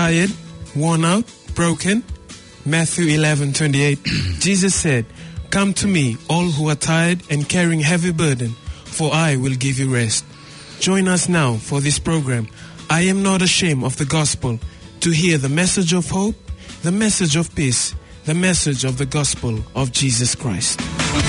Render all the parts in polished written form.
tired, worn out, broken? Matthew 11:28. Jesus said, "Come to me, all who are tired and carrying heavy burden, for I will give you rest." Join us now for this program, I Am Not Ashamed of the Gospel, to hear the message of hope, the message of peace, the message of the gospel of Jesus Christ.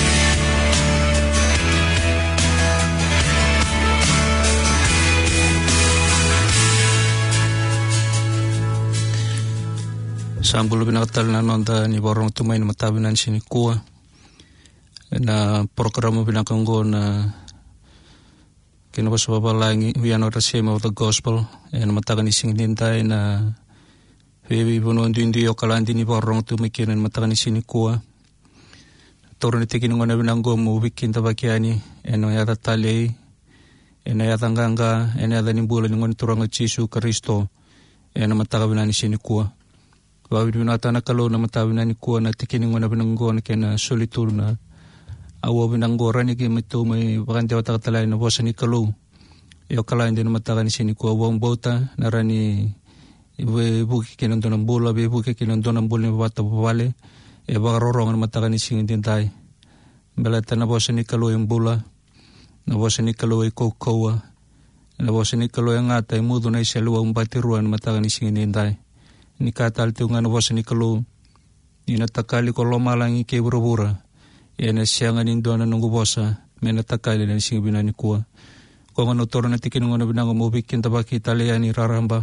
Sambulu binakatal na nonda ni borong tumay na matabi na sinikua na programa binakanggo na kinabaswabalangi we are not ashamed of the gospel na mataga ni singintay na hebi bunon duindi yokalandi ni borong tumay kinan mataga ni sinikua toro ni tikinungo na binanggo mo wikin tabakiani eno yata talay eno yata nganga eno yata nimbula ningon turang at Jesu Kristo na mataga binani sinikua. Wawid binata na kalo na matawi na ni kuwa na tikining wana binanggo na kaya na solitur na awa binanggora ni kaya mito may bakante wata katalay na bosa ni kalo. Iyo kalain din na mataka ni sinikuwa wawang bota na rani buki kinando ng bula, buki kinando ng bula ni bata papale. E baka rorong na mataka ni singin din tayo. Balata na bosa ni kalo yung bula, na bosa ni kalo yung kokowa, na bosa ni kalo yung atay mudo na isaluwa ang batiruan na mataka ni singin din tayo. Ni katal tu ngana bosa ni kalu ni natakali ko loma lang ike burubura na siyangan indo na nungu bosa may natakali na singi binani kuwa ko ngano toro na tikin ngano binango mo bikin tabaki talaya ni raramba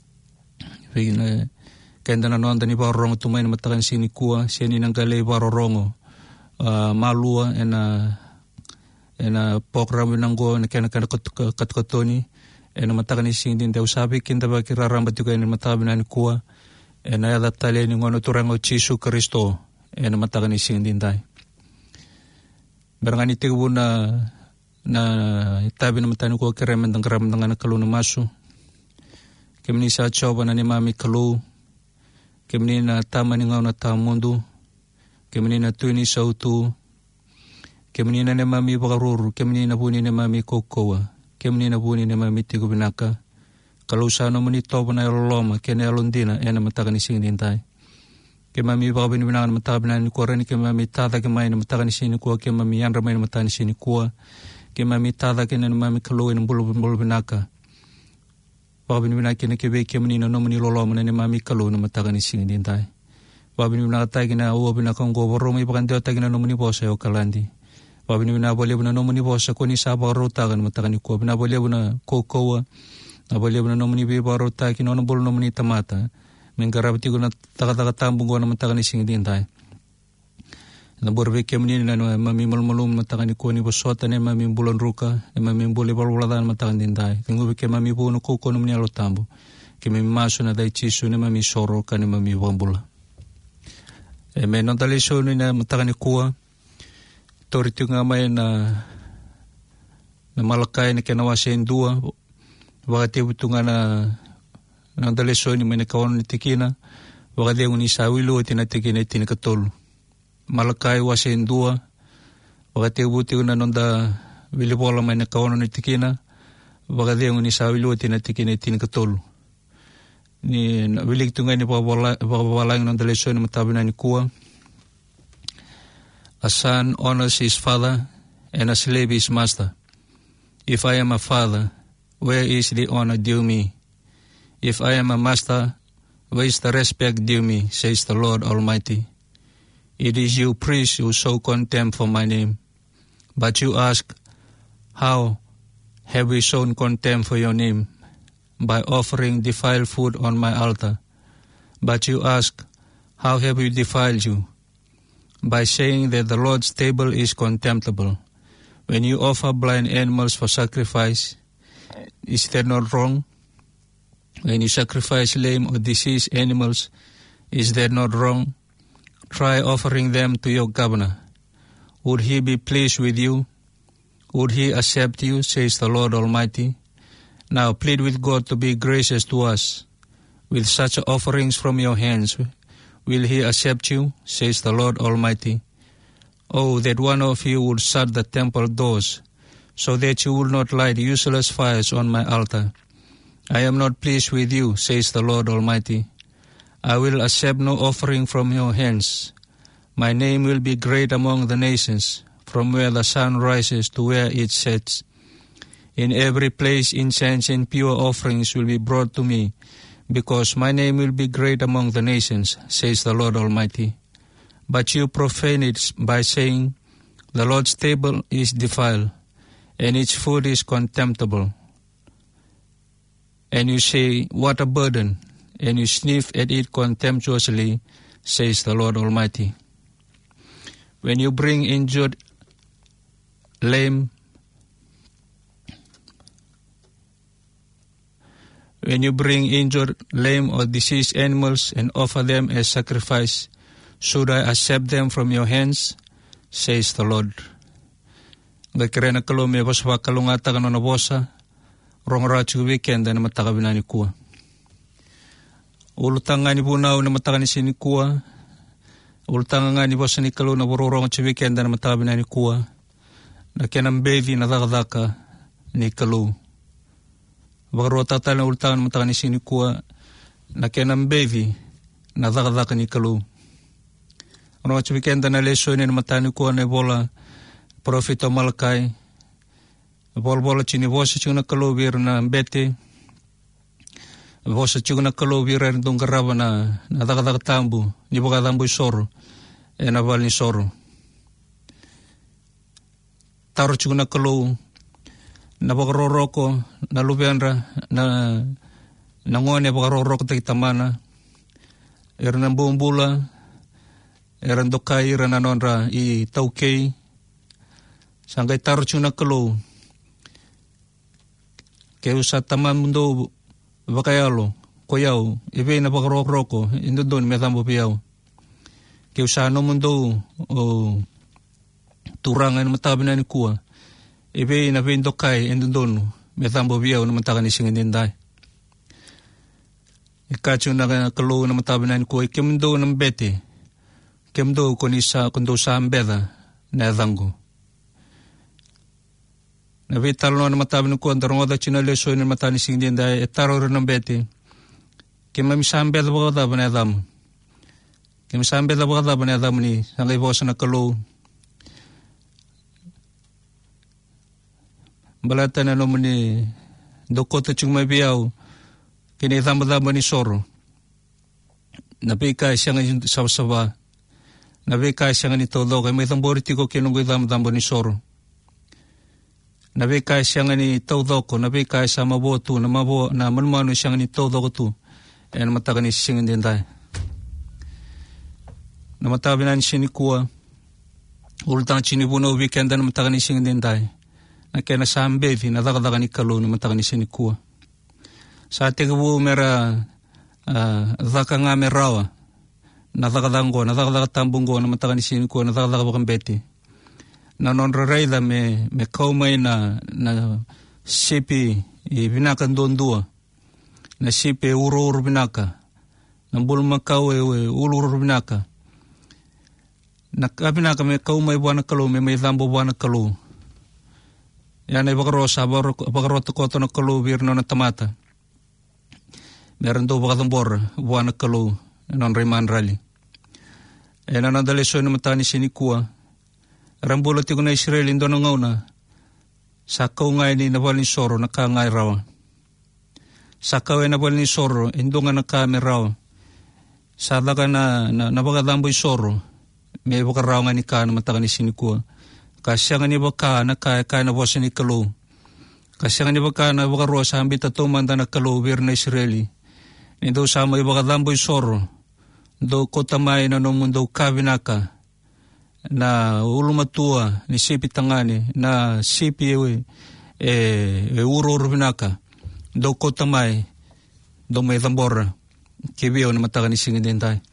kenda na noanda ni barong tumay na matakan sini kuwa siya ni nanggalay barorongo malua ena program binango na kaya katkatoni na matakan ni singi din daw sabi kinta baki raramba tu kaya na matakan binani kuwa na yadatali ni ngono turango Jesu Kristo na matakan ni singin tayo. Barangani tigo na itabi na matano ko kiremen ng karam ng anak kalu na maso. Kemini sa choba na ni mami kalu. Kemini na tama ni ngaw na tamundo. Kemini na tuini sa utu. Kemini na ni mami bakaruru. Kemini na buni ni mami kokowa. Kemini na buni ni mami tigo binaka. Kalau sana menito na loma kena alondina na matakan ni singin tayo. Kaya mami baka binibinangan na matakan na ni kuwa rin kaya mami tata kaya may na matakan ni sini kuwa kaya mami yan ramay na matakan ni sini kuwa kaya mami tata kaya na mami kaluin ng bulo binaka. Baka binibinangan na kaya kaya manina no maniloloma na ni mami kalu na matakan ni singin tayo. Baka binibinangan tayo kina uwa binakang gobo may bakanteo tayo kina no manibosa o kalandi. Baka binibinangan na no manibosa kung isa baka rotakan na matakan ni kuwa. Binabalya na kokowa. Nabalya na naman ibibaro tayo, kinonabolo naman itamata. May karabati ko na takatambong ko na matakan ni singin tayo. Naborbe kaya manini na mamimulmulum matakan ni kuwa ni basota na mamimbulan ruka, na mamimbulan ibalwaladan matakan din tayo. Tingubi kaya mamibuno kuko naman ni alotambo. Kaya mamimaso na tayo chiso na mamisoro ka na mamibambula. May nantalisyo na matakan ni kuwa. Torito nga may na malakay na kinawasa yung dua. Wakati ito nga ng dalisyon ni may nakawan ni tikina, wakati yung nisawilo at tinatikina at tinikatol. Malakay wasa yung dua, wakati ito nga nanda wilipola may nakawan ni tikina, wakati yung nisawilo at tinatikina at tinikatol. Wilig ito nga ni papawalang ng dalisyon ni matabi na ni kuwa. A son honors his father and a slave his master. If I am a father, where is the honor due me? If I am a master, where is the respect due me, says the Lord Almighty. It is you priests who show contempt for my name. But you ask, how have we shown contempt for your name? By offering defiled food on my altar. But you ask, how have we defiled you? By saying that the Lord's table is contemptible. When you offer blind animals for sacrifice, is that not wrong? When you sacrifice lame or diseased animals, is that not wrong? Try offering them to your governor. Would he be pleased with you? Would he accept you, says the Lord Almighty? Now plead with God to be gracious to us. With such offerings from your hands, will he accept you, says the Lord Almighty? Oh, that one of you would shut the temple doors, so that you will not light useless fires on my altar. I am not pleased with you, says the Lord Almighty. I will accept no offering from your hands. My name will be great among the nations, from where the sun rises to where it sets. In every place incense and pure offerings will be brought to me, because my name will be great among the nations, says the Lord Almighty. But you profane it by saying, the Lord's table is defiled, and its food is contemptible. And you say, what a burden, and you sniff at it contemptuously, says the Lord Almighty. When you bring injured, lame, or diseased animals and offer them as sacrifice, should I accept them from your hands, says the Lord. Gakirena kalo me baswa kalungata kano na bosa, rongrachu weekend na matakabina ni kuwa. Ulutanga ni bunaw na matakani sinikuwa, ulutanga nga ni bosa ni kalo na bororong chu weekend na matakabina ni kuwa, na kenambevi na dakadaka ni kalo. Bagarota tala na ulutanga na matakani sinikuwa, na kenambevi na dakadaka ni kalo. Ano chu weekend na leso ni na matakani kuwa na bola, Profeta Malakai, bola chini vosa chuna kalo bir na bete, vosa chuna kalo bir na dongkaraba na dakadaka tambu, ni boka tambu soro, na bal ni soro. Taro chuna kalo, na boka roroko, na lubenra, na ngone boka roroko takitamana, na bumbula, dokai na nonra I taukei, Sangkai taruh cuna kalo, kaya sa taman mundo bakayalo, koyaw, ibe na bakarok-roko, indo doon may tambo piyaw. Kaya sa ano mundo turangan matabi na ni kuwa, ibe na bindokay, indo doon may tambo piyaw na matakan isingin dinday. Ikacho na kalo na matabi na ni kuwa, kaya mundo ng bete, kaya mundo kundo sa ambeda na adanggo. Nabi talo na matabi ng kuwan, darong oda china leso na matani singin dahil etaro rin ng bete. Kaya mamisambe da baka ba na adam. Kaya mamisambe da baka ba na adam ni sangay bosa na kalo. Balata na naman ni dokota chung may biyaw. Kinitama-dama ni soro. Nabi kaya siya ngayon sawa-sawa. Nabi kaya siya ngayon todo. Kaya may tamboriti ko kinunggoy dama-dama ni soro. Nabi kaya siya nga ni todo ko, nabi kaya sa maboto, na manmano siya nga ni todo ko to. E namataga ni sisingin din tayo. Namatabi na ni siya ni kuwa, ultang chinibuno weekend na namataga ni sisingin din tayo. Na kaya nasambevi, nadakadaga ni kalo, namataga ni siya ni kuwa. Sa ating kabu mera, daka nga merawa, nadakadaga tambong ko, namataga ni siya ni kuwa, nadakadaga bakang beti. Na nonrarayda me kaumay na sipi binaka dondua na sipi uro binaka na bulmakaw uro binaka na kabinaka me kaumay buwan kalo me may dambo buwan kalo yan ay bakarosa bakaroto koto na kalo birno na tamata meron do bakatambor buwan kalo non reman rally e nanandaliso na matani sinikuwa Rambulo tigo na Israel indo na ngauna. Sa kaungay ni nabal ni soro nakangay raw. Sa kaway nabal ni soro indo nga nakami raw. Sa daga na nabagadamboy soro. May baka raw nga ni ka na mataga ni sinikuwa. Kasya nga ni baka na kaya na bosa ni kalo. Kasya nga ni baka na baka raw sa ambit at tumanda na kalo bir na Israeli. Indo sa may bagadamboy soro. Do kotamay na nung mundo kabinaka. Na ulumatua ni sipi tangani na sipi uro binaka do kotamay do may tambora kibiyo na mataka ni singin din tayo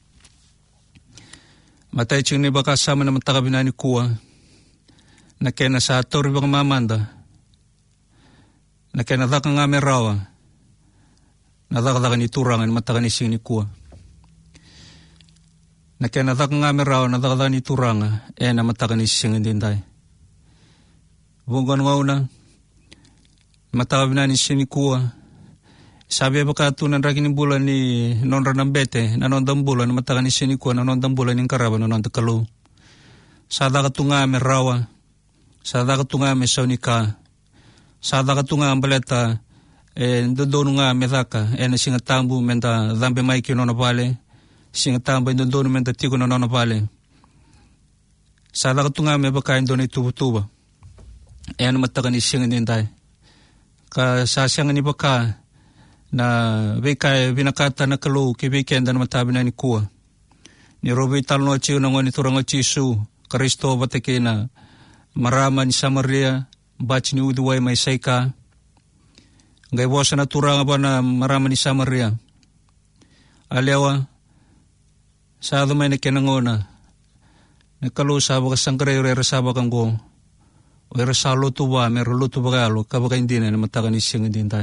matay ching ni baka sama na mataka binani kuwa na kaya na sa ator ibang mamanda na kaya nadaka nga merawa nadaka ni turangan mataka ni singin ni kuwa na kaya natak nga meraw, natakada ni turanga, na mataka ni sisingin din tayo. Bungan nga una, mataka na ni sinikuwa, Sabi baka tunan ragi ni bulan ni nonra ng bete, nanondang bulan na matakan ni sinikwa, nanondang bulan ni karaba, nanondang kalu. Sada katunga me rawa, sada katunga me saunika, sada katunga baleta, ndodonu nga me daka, singatambu menta dambe maiki nono pale, singatambu ndodonu menta tigo nono pale. Sada katunga me baka indone tuba-tuba, matakan ni singindintay. Ka sasyangan ni baka, na vekay binakata na kalu kibikenda na matabi na ni kuwa. Ni Robi talno chiyo na ngoni turang chisu, Karisto batake na marama ni Samaria, bachi ni uduway may sayka. Ngay bosa na turang ba na marama ni Samaria. Aliawa, sa adamay na kinangona, nakalu sabak sangkare ure sabak ang go, ure sa luto ba, meron luto ba kalo, kabaka hindi na matakan isang hindi tayo.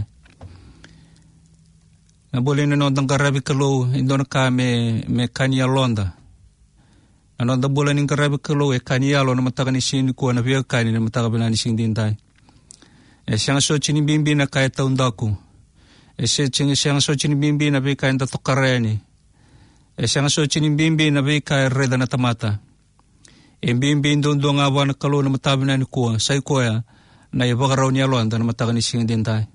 Nabuli na nondang karabi kalu, indo na ka me kanya londa. Nondang bulan ng karabi kalu, kanya lo na matakan isin ko na biya kanya na matakabilan ising din tayo. Siyang so chinibimbi na kaya taon dako. Siyang so chinibimbi na biya kaya tatokarayani. Siyang so chinibimbi na biya kaya reda na tamata. Bimbi indo nga awa na kalu na matabilan ni kuwa, say kuya na ibakaraw niya londa na matakan ising din tayo.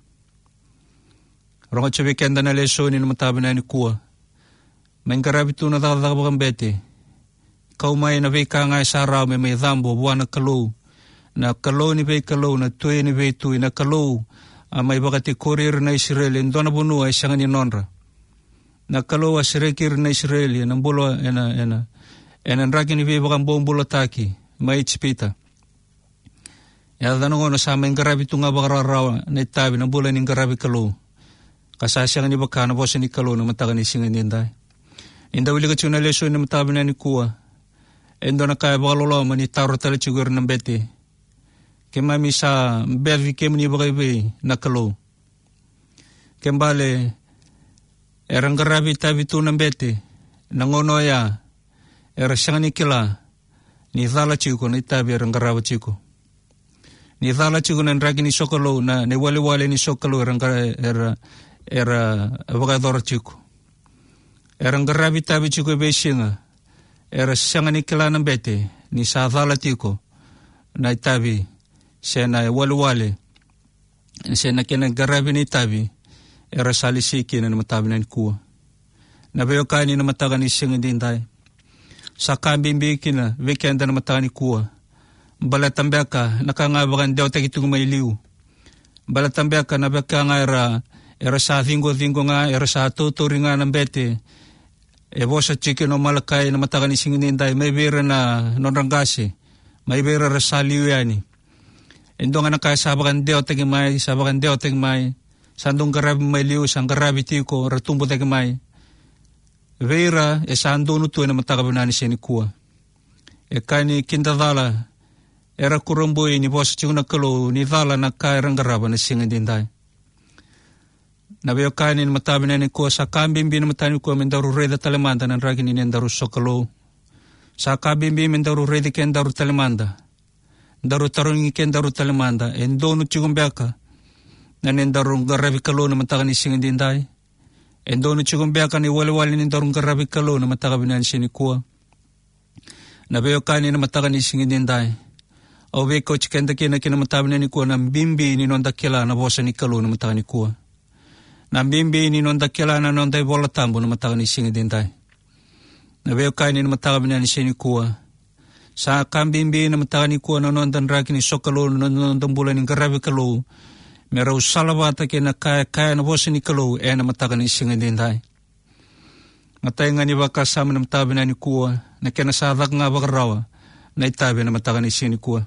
Rong at sabi kenda na leso ni namatabi na ni kuwa. May karabi ito na takabakang bete. Kau may nabay ka nga sa araw may dambo, buwan na kalu. Na kalu ni bay kalu, na tuwi ni bay tuwi, na kalu. May bakati kurir na Israel, endo na bunuwa isang ninonra. Na kalu asirekir na Israel, nang bulo, enanraki ni bay bakang buong bulotaki, may itspita. Yada nung sa may karabi ito nga bakararaw, na itabi, na bulan ng karabi kalu. Kasasyangan ni baka na po sa ni kalu na matakan ni singan din tayo. Inda wili ka na leso na matabi na ni kuwa. Endo na kaya baka lolo man itaro tala chigur ng bete. Kaya sa bevi kem ni baka ibe na kalu. Kembali, erang karabi tabi tu ng bete. Nangono ya, erasyangan ni kila. Ni thala chiko na itabi erang karabi chiko. Ni thala chiko na ragi ni sokolo na ni wali-wali ni sokolo era abakador chiko. Erang karabi tabi chiko besinga. Era siyang ni kila ng bete ni sa thala chiko na itabi siya na wali-wali. Siya na kinagarabi ni itabi era salisiki na namatabi na ni kuwa. Nabayo kani na matagan ni siyang din tayo. Sa kambimbikin na weekend na matagan ni kuwa. Balatambya ka nakangabakan daw takitong mailiw. Balatambya ka nabaka nga era sa thingo-thingo nga, era sa tuturi nga ng bete. Ebo sa chicken o malakay na matakan isingin tayo, may bira na nonranggasi, may bira rasaliw yani. Endo nga nakasabakan deo tagimay, sabakan deo tagimay, sandong garabi may liw, sang garabi tiko, ratumbo tagimay. Bira, sando nuto na matakabanani siya ni kuwa. Kani kindadala, era kurumboy ni bosa chico na kalo, ni dala na kairang garaba na singin din tayo. Nabayo kanin matabi na ni ko sa kambimbi na matabi ko mendaru reda talemanda ng ragi ni nendaru sokalo. Sa kambimbi mendaru reda kendaru talemanda. Daru tarungi kendaru talemanda. Endonu chigumbeka na nendaru garabi kalo na mataga ni singin din tayo. Endonu chigumbeka ni wali-wali nendaru garabi kalo na mataga binan siya ni kuwa. Nabayo kanin na mataga ni singin din tayo. Owe ko chikenda kina matabi na ni kuwa na bimbi ni nondakila na bosa ni kalo na mataga ni kuwa. Nambimbi ni nondakila na nonday bola tambo na mataga ni singi din tayo. Nabayo kain ni mataga na ni siya ni kuwa. Sa kambimbi na mataga ni kuwa na nondan raki ni sokalo na nondang bulan ni karabi kalo. Meraw salabata kina kaya na bosa ni kalo na mataga ni singi din tayo. Matay nga ni baka sama na matabi na ni kuwa na kinasadak nga bakarawa na itabi na mataga ni siya ni kuwa.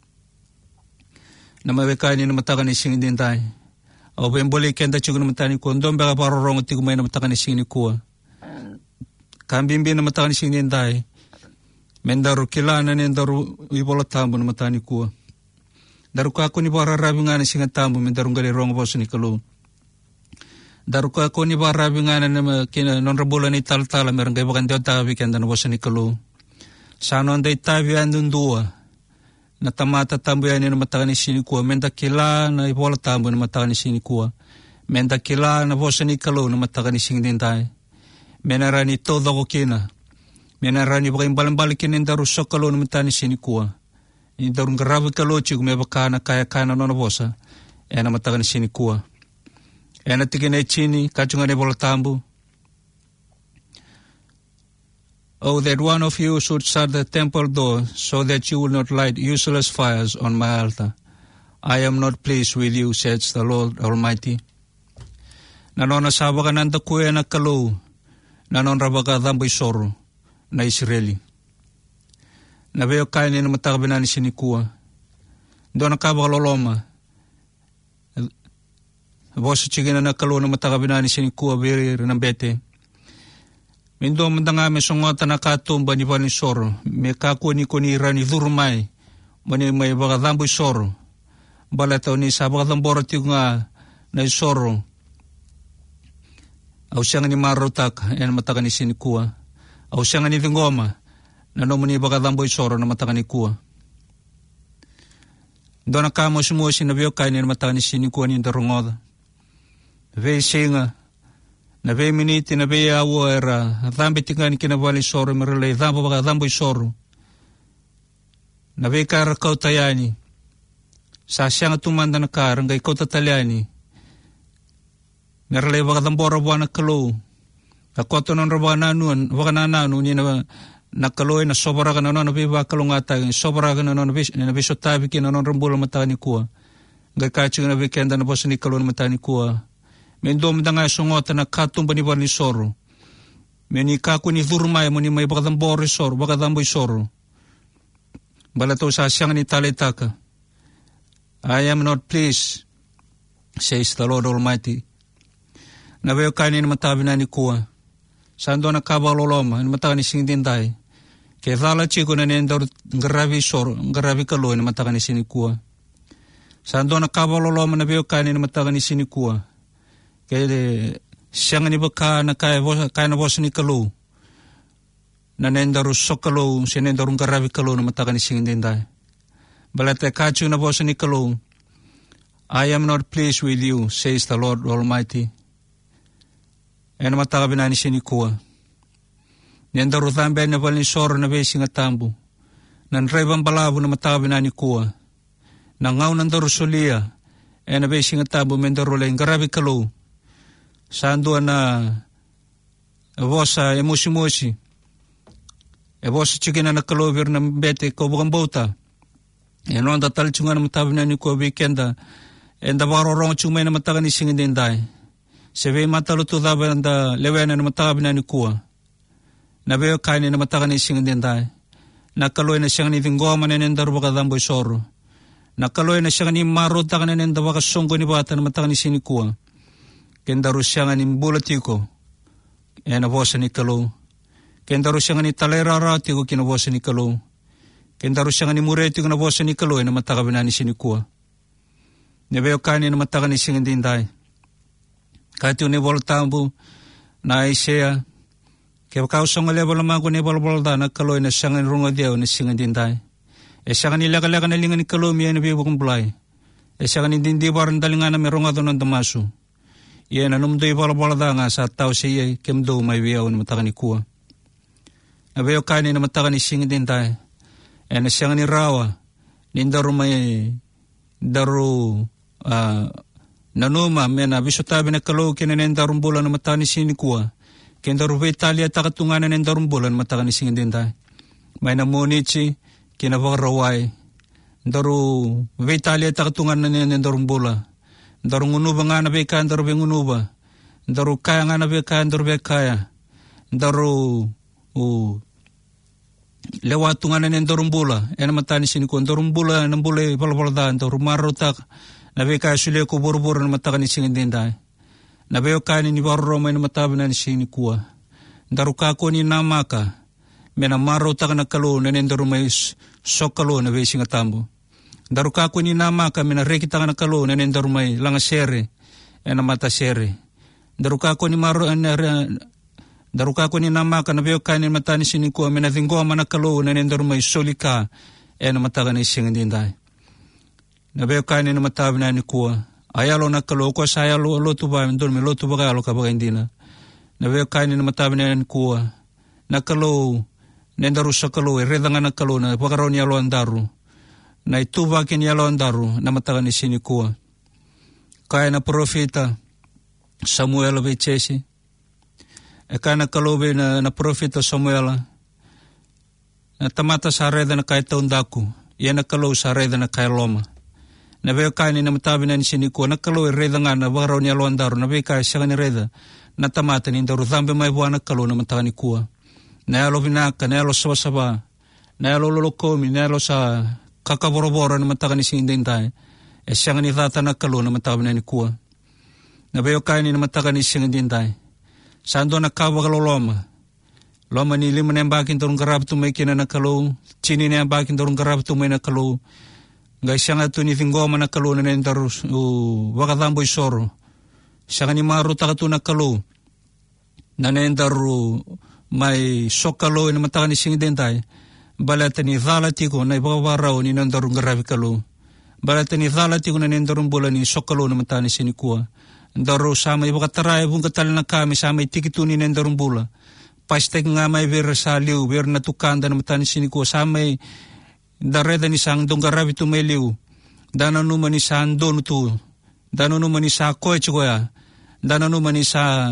Namawe kain ni mataga ni singi din tayo. O bembole kenda chugo na matani ko ndom baka paro rongo tigo may na mataka ni sini kuwa. Kambimbi na mataka ni sini ndai. Mendaru kilana ni ndaru ibola tambo na matani kuwa. Daru ka ako ni bara rabi nga na singa tambo mendaru ngali rongo boso ni kalu. Daru ka ako ni bara rabi nga na kina nonrabola ni tal-tala merang kaya bakan diyo tabi kenda na boso ni kalu. Sano anday tabi andundua. Natamata tambo yan na mataka ni sini kuwa. Menda kila na ibola tambo na mataka ni sini kuwa. Menda kila na vosa ni kalau na matakani singdintai. Menarani todo ko kina. Menarani baka imbalambalik kinenda rusok kalau na matani sinikua. Indarung garabi kalau chiku me baka na kaya kana no na vosa. Na matakani sinikua. Na tikina chini kachunga ne bolatambu. Oh, that one of you should shut the temple door so that you will not light useless fires on my altar. I am not pleased with you, says the Lord Almighty. Nanon nasawa ka nanda kuya na kalau, nanon rabaga damboy soro na Israeli. Nabayo kaya ni na matakabinan ni sinikua. Doon nakabakaloloma. Boso chigina na kalau na matakabinan ni sinikua biri ng bete. Mindo mandanga me songota na katumba ni bani soro. Me kakuni kuni rani durumay. Mani may baga damboy soro. Balataw ni sa baga dambora tiyo nga na soro. Au siyang ni marotak en mataka ni sinikua. Au siyang ni vingoma na nomuni baga damboy soro na mataka ni kuwa. Doon na kamo sumuwa sinabiyo kaya ni mataka ni sinikua ni darungoda. Vei singa. Na vei miniti na vei awo era dhambi tingani kinabali soro merelay dhambo baga damboy soro. Na vei kara kau tayani. Sa siyang tumanda na kara ngay kau tatalyani. Merelay baga dambora buwan na kalau. Kakoto non rabaga nanuan, baga nananu ni na kaloy na sobra ka na non nabi ba kalungata. Sobra ka na non nabi sotabi ki na non rambula matani kuwa. Ngay kaching nabi kenda na bosa ni kaloy na matani kuwa. Mendo mdanga songota na katumba ni bani soro. Meni kaku ni durumay mo ni may baga dambora soro, baga damboy soro. Balato sa siyang ni talitaka. I am not pleased, says the Lord Almighty. Nabayo kanin matabi na ni kuwa. Sando na kabaloloma, matabi ni singdinday. Kaya dhala chiko na nendor ngarabi soro, ngarabi kaloy na matabi ni sinikuwa. Sando na kabaloloma nabayo kanin matabi ni sinikuwa. Kaya siyang ni baka na kaya na bosa ni kaloy. Na nendor sok kaloy, siya nendor ngarabi kaloy na matabi ni singdinday. Balate kachu na bosa ni kaloy. I am not pleased with you, says the Lord Almighty. E na matakabi na ni sinikua. Nianda ruthambe na bali soro na besi nga tambu. Nanrebang balabo na matakabi na ni kuwa. Nangaw nanda rusulia. E na besi nga tambu mendarulay. Ngarabi kalo. Sando na bosa emusi-musi. E bosa chikina na kalobir na bete ko bukang bauta. E no anda talitsunga na matakabi na ni kuwa weekenda. E nda warorong tsumay na matakabi ni singindinday. Sebe mataluto daba nda lewena na matakabi na ni kuwa. Nabayo kaini na mataka ni singindinday. Nakaloy na siyang ni vingoma na nendaro baka damboy soro. Nakaloy na siyang ni marota ka na nendaro baka songgo ni bata na mataka ni sinikuwa. Kendaro siyang ni mbulatiko. E nabosa ni kalo. Kendaro siyang ni talerarati ko kinabosa ni kalo. Kendaro siyang ni mureti ko nabosa ni kalo na matakabi na ni sinikuwa. Nabayo kaini na mataka ni singindinday. Kahit yung niboltambu na Isaiah, kaya kausang alebal naman ko nibolbolda, nagkaloy na siyang rungadyaw na siyang dinday. E siyang nilaka-laka na lingan ni Kalumia na bibukong bulay. E siyang nindindibaran dalingan na merungado ng damaso. Iyan anumdo ibolbolda nga sa tao siya, kemdo may wiyaw na mataka ni kuwa. Nabayo kanin na mataka ni siyang dinday. E na siyang nirawa, nindaro may daro, nanuma mena bisotabi na kalo kinanendarong bulan na matani sinikuwa. Kendaro Italia takatungan na nendarong bulan matani singindinday. May namunichi kinabakaraway. Ndaro Italia takatungan na nendarong bulan. Ndarong unuba nga na beka, ndaro bengunuba. Ndaro kaya nga na beka, ndaro bekaya. Ndaro lewatungan na nendarong bulan. E na matani sinikuwa. Ndarong bulan, nang bulay palapalada, ndaro marotak. Nabi kaya sila ko buru-buru na mataka ni singindinday. Nabi o kaya ni waroromay na matabi na ni sinikuwa. Daruka ko ni namaka. Mena marota ka na kalo na nendarumay sok kalo na besi nga tambo. Daruka ko ni namaka mena rekita ka na kalo na nendarumay langasere. E na mata sere. Daruka ko ni namaka nabi o kaya ni mata ni sinikuwa. Mena thingoma na kalo na nendarumay solika. E na mataka ni singindinday. Nabayo kanin na matabi na ni kuwa, ayalo na kalau ko sa ayalo lotu ba ndon me lotu ba alo ka ba indina na veo kaini na matabi na kuwa na kalau nendaru sa kalau redanga na kalau na pagaro ni alo andaru na ituba kin alo andaru na mataga ni sini kuwa kaya na profeta Samuel be chesi e kaya na kalau be na profeta Samuel na tamata sa reda na kaya taundaku ia na kalau sa reda na kaya loma na veo kaini na matabi na ni sini kuwa na kalau reda nga na pagaro ni alo andaru na veo kaya siya ni reda na tamata ni ndaru dhambe mai buana kalau na mataga ni kuwa na yalo vinaka, na yalo sabasaba, na yalo lolokomi, na yalo sa kakaboroboro na mataga ni singindintay. E siyang ni tata na kalu na mataga ni kuwa. Na bayo kaya ni na mataga ni singindintay. Sando na kawagaloloma. Loma ni lima na yung bakin torong garab tumay kina na kalu. Chini na yung bakin torong garab tumay na kalu. Ngay siyang ato ni tinggoma na kalu na nendaru wakadamboy soro. Siyang ni maruta ka to na kalu. Na nendaru may sokalo na mataga ni singidentay balata ni dhalati ko na ibabaraw ni nandarong garabi kalo balata ni dhalati ko na nandarong bola ni sokalo na mataga ni sinikua ndaro sa may bakataray bung katal na kami sa may tikitu ni nandarong bola pastek nga may vera sa liw vera na tukanda na mataga ni sinikua sa may dareda ni sang dong garabi tu may liw dano numan ni sa andon tu dano numan ni sa koe chikoya dano numan ni sa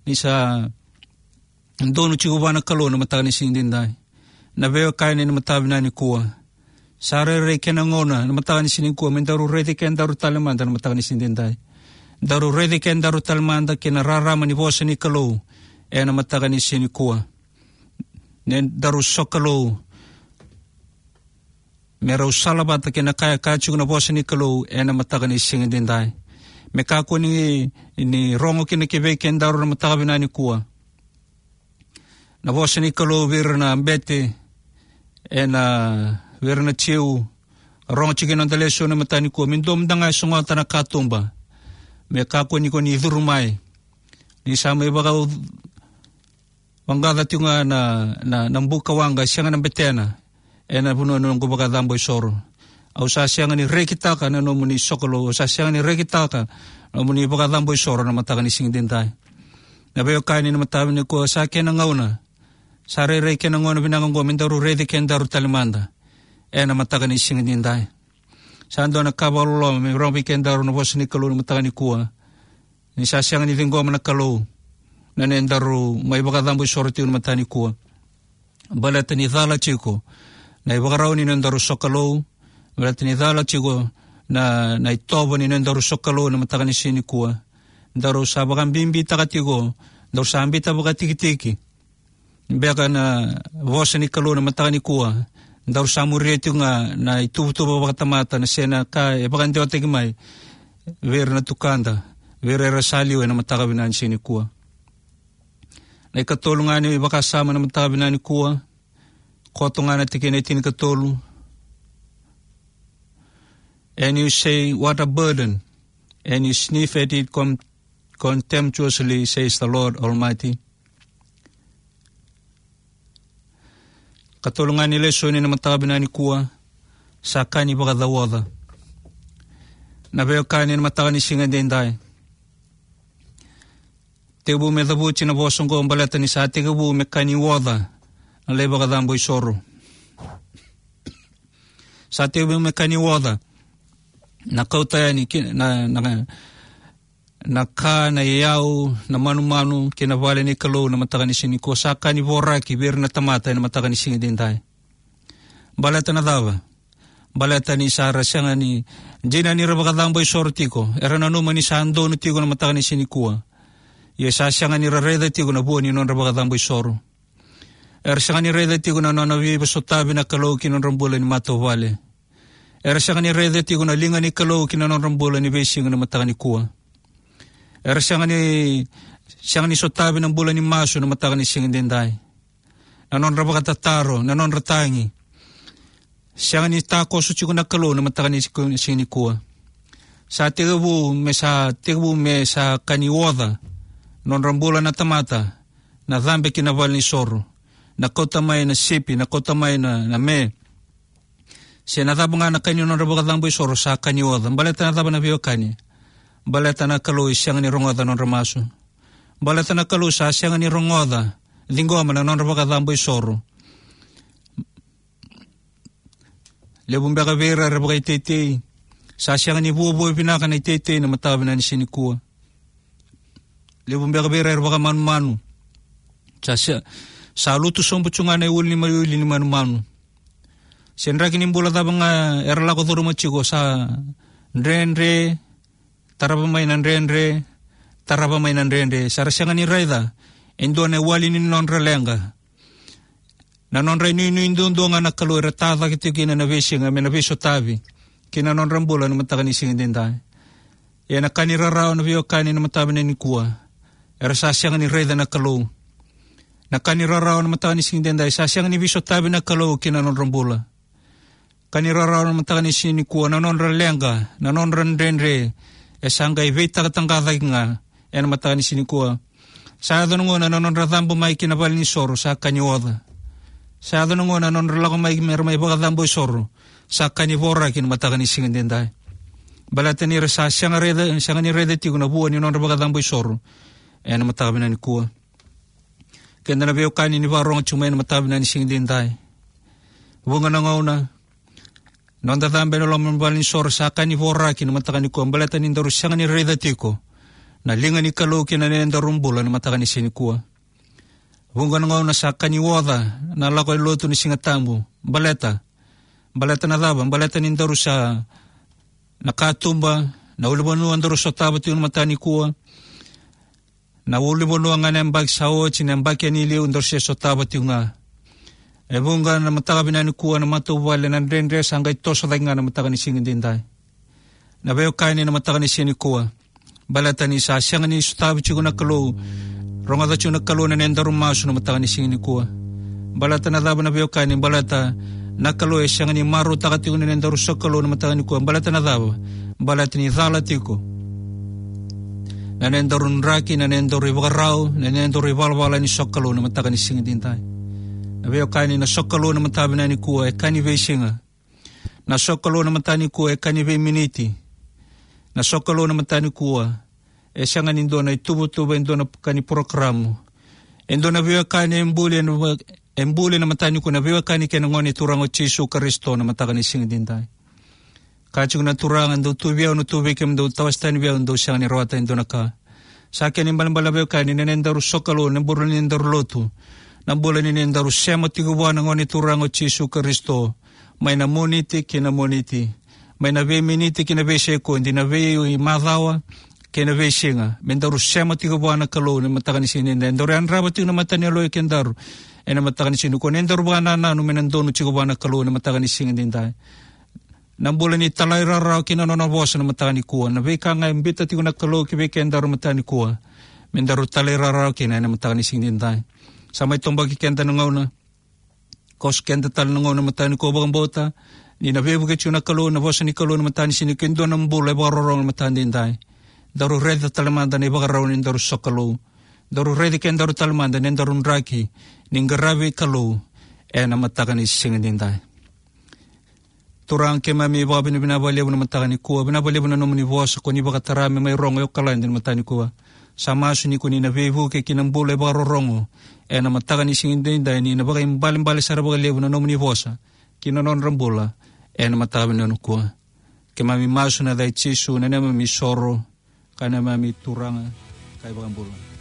Dono chikuba na kalo na mataga ni singdinday. Na veo kaya ni na matabi na ni kuwa. Sare reke na ngona na mataga ni sinikuwa. Mendaru rede ken daru talamanda na mataga ni singdinday. Daru rede ken daru talamanda kina rarama ni bosa ni kalo. E na mataga ni sinikuwa. Daru sokalo. Mera usalabata kina kaya kachuk na bosa ni kalo. E na mataga ni singdinday. Mekako ni rongo kina kive ken daru na mataga na ni kuwa. Na bosa ni kalo vir na ambete e na vir na chiu rongo chikin ang daleso na matani ko mindom da nga sungota na katumba me kako ni ko ni dhurumay ni sama iba ka wangada tiyo nga na nambuka wanga siya nga nambetena e na puno nung kubaga damboy soro au sa siya nga ni rekitaka na nomo ni sokolo sa siya nga ni rekitaka nomo ni baga damboy soro na mataga ni singdintay na bayo kaya ni na matabi ni ko sa akin ang ngauna Sare rei kena ngono binangang gomin daru redi ken daru talimanda. E na mataga ni singindinday. Sando na kabalolo mi rombi ken daru na bosa ni kalu na mataga ni kuwa. Ni sasyang ni tinggo na kalu. Na nendaru may bakadamboy sorti na mataga ni kuwa. Balata ni dhala chiko. Na ibakaraw ni nendaru sokalo. Balata ni dhala chiko na itobo ni nendaru sokalo na mataga ni sini kuwa. Daru sa bakang bimbi takatigo. Daru sa ambita bakatikitiki. Beka na vosa ni kalu na mataga ni kuwa. Daru sa murieti nga na itubutubo bakatamata na sena ka e bakan diwa tegimay. Vera na tukanda. Vera rasaliw na mataga binan siya ni kuwa. Na ikatolo nga ni bakasama na mataga binan ni kuwa. Koto nga na tikinaitin katolo. And you say, what a burden. And you sniff at it contemptuously, says the Lord Almighty. Katulungan ni leso ni na matabi na ni kuwa sa kani bakadawada. Nabayo kani na mataga ni singadinday. Tebu me dabuchi na bosong ko ang balata ni sa tebu me kani wada ang leba kadamboy soro. Sa tebu me kani wada nakautaya ni naka na yaw na manu-manu kinabali ni kalo na mataga ni siniko saka ni boraki bir na tamata na mataga ni singidintay. Balata na daba. Balata ni Sara siya nga ni Jina ni rabakadamboy sorti ko. Era na naman ni Sando na tigo na mataga ni sinikuwa. Yesa siya nga ni rareda tigo na buwan ni non rabakadamboy soro. Era siya nga ni reda tigo na nanawi basotabi na kalo kinonrambula ni Matovale. Era siya nga ni reda tigo na linga ni kalo kinonrambula ni Besing na mataga ni kuwa. Era siya nga ni sotabi ng bulan ni Maso na mataga ni Singindinday. Nanon rabakatataro, nanon ratangi. Siya nga ni tako so chiko nakalo na mataga ni Sinikuwa. Sa tigabu me sa kaniwada, non rambulan na tamata, na dhambe kinabal ni Soro, na kotamay na sipi, na kotamay na me. Siya nataba nga na kanyo non rabakadamboy Soro sa kaniwada. Balita nataba na biyo kanya. baleta na kalu siyang ni rongoda non ramaso. Baleta na kalu sa siyang ni rongoda, lingoma na non rabakadamboy soro. Lebong baka vera rabakay tete, sa siyang ni buboy pinaka na tete na matabi na ni sinikua. Lebong baka vera rabaka manu-manu. Sa luto sombutsungan ay uli ni manu-manu. Senra kinimbula tabang erala ko turo machiko sa nrenre, tarapamay na nrenre, tarapamay na nrenre. Sarasyangan ni Raida, endo na wali ni nonralenga. Na nonray ni indo nga nakalo, ratata kiti kina nabesi nga, may nabeso tabi. Kina nonrambula na matakanising din tayo. Yan nakanirarao na biyo kani na matabi na nikuwa. Erasasyangan ni Raida nakalo. Nakanirarao na matakanising din tayo. Sasyangan ni biso tabi nakalo, kina nonrambula. Kanirarao na matakanising nikuwa, na nonralenga, na nonranrenre, esangay veta katangkatay nga, yan matakanising nikuwa. Sa ato nung una, nonratambo may kinapal ni soro sa kanyoda. Sa ato nung una, nonralako may bakatambo soro sa kanibora kinamataganising din tayo. Balatan ni Rasa, siya nga ni Reda tigo na buwan ni nonrabakatambo soro, yan matakabi na nikuwa. Kaya nalabiyo kanin ni Barong at sumay na matabi na nising din tayo. Bunga na nga una, noon tatambe no lamang balin sor sa kanibora kinamatakan ni kuwa, balatan ni Ndaro siya nga ni Reda tiko, na linga ni Kalo kinanendarumbula na matakan ni sinikuwa. Bunga nga una sa kaniwoda, na lakoy loto ni Singatambo, baleta na tabang, balatan ni Ndaro sa nakatumba, na ulibanuan Ndaro sa tabat yung mata ni kuwa, na ulibanuan nga na mbag sa o, sinambag yan niliw Ndaro siya sa tabat yung nga. E bunga na matakabi na ni kuwa na matubali na nrenre hanggang ito sa tayo nga na matakanisingin din tayo. Nabayo kain na matakanisingin ni kuwa. Balata ni sa siya nga ni sutabit yung nakalo. Rongadat yung nakalo na nendarong maso na matakanisingin ni kuwa. Balata na daba nabayo kain ni balata nakalo e siya nga ni maro takat yung nendarong sa kalo na matakanisingin ni kuwa. Balata na daba. Balata ni dhalatiko. Na nendarong raki, na nendarong ibakarao, na nendarong ibalwala ni sokalo na matakanisingin din tayo. Nabayo kani na sokalo na matabi na ni kuwa e kanibe singa. Na sokalo na matani kuwa e kanibe miniti. Na sokalo na matani kuwa e siya nga nindo na itubo-tubo endo na kaniprogramo. Endo na biyo kani embule na matani kuwa na biyo kani kenangon iturango Jesu Kristo na matakanising din tayo. Kachung na turangan do tubiyaw no tubikim do tawas tayo biyaw do siya nga ni Rota endo na ka. Sa akin imbalang balabayo kani nanendaru sokalo naburo nanendaru loto. Nambulan ni Ndaro siya matigubuan ng oniturango Jesu Kristo. May namuniti, kinamuniti. May nabeminiti, kinabeseko. Hindi nabeyo imadawa, kinabeshinga. May Ndaro siya matigubuan ng kalo na matakanisinin. Ndaro yan rabat yung namataniloy kendaro. E namatakanisinin ko. Ndaro ba na minandono tigubuan ng kalo na matakanisinin din tayo. Nambulan ni talay raraw kinanonabosa na matakanikuan. Nabeka nga imbita tigo na kalo kibeke Ndaro matanikuan. May Ndaro talay raraw kinay na matakanisinin din tayo. Sa may tumbag ikenda ng ngauna, kos kenda tal ng ngauna matani ko bagang bota, ni nabibugit yung nakalo, nabosa ni kalo na matani sinikindo ng bulay, bakarorong na matani din tayo. Daru reda talamanda na ibakaraw ni Ndaro sa kalo. Daru reda ken Ndaro talamanda ni Ndaro nraki, ning garabi kalo, na matakan ni singin din tayo. Turang kemami ibaka binabaliw na matani kuwa, binabaliw na naman ni Bosa, kung ibakatarami may rongo yung kalan din matani kuwa. Sa maso ni kuni nabibu kay kinambulay bakarorongo, na matakan ni singin din dahil ni nabaka imbalimbali sa rabagaliw na naman ni Bosa, kinanon rambula, na matakan na nukuha. Kaya mami maso na dahil Jesu na naman mi soro, kaya mami turanga, kaya bakang bulan.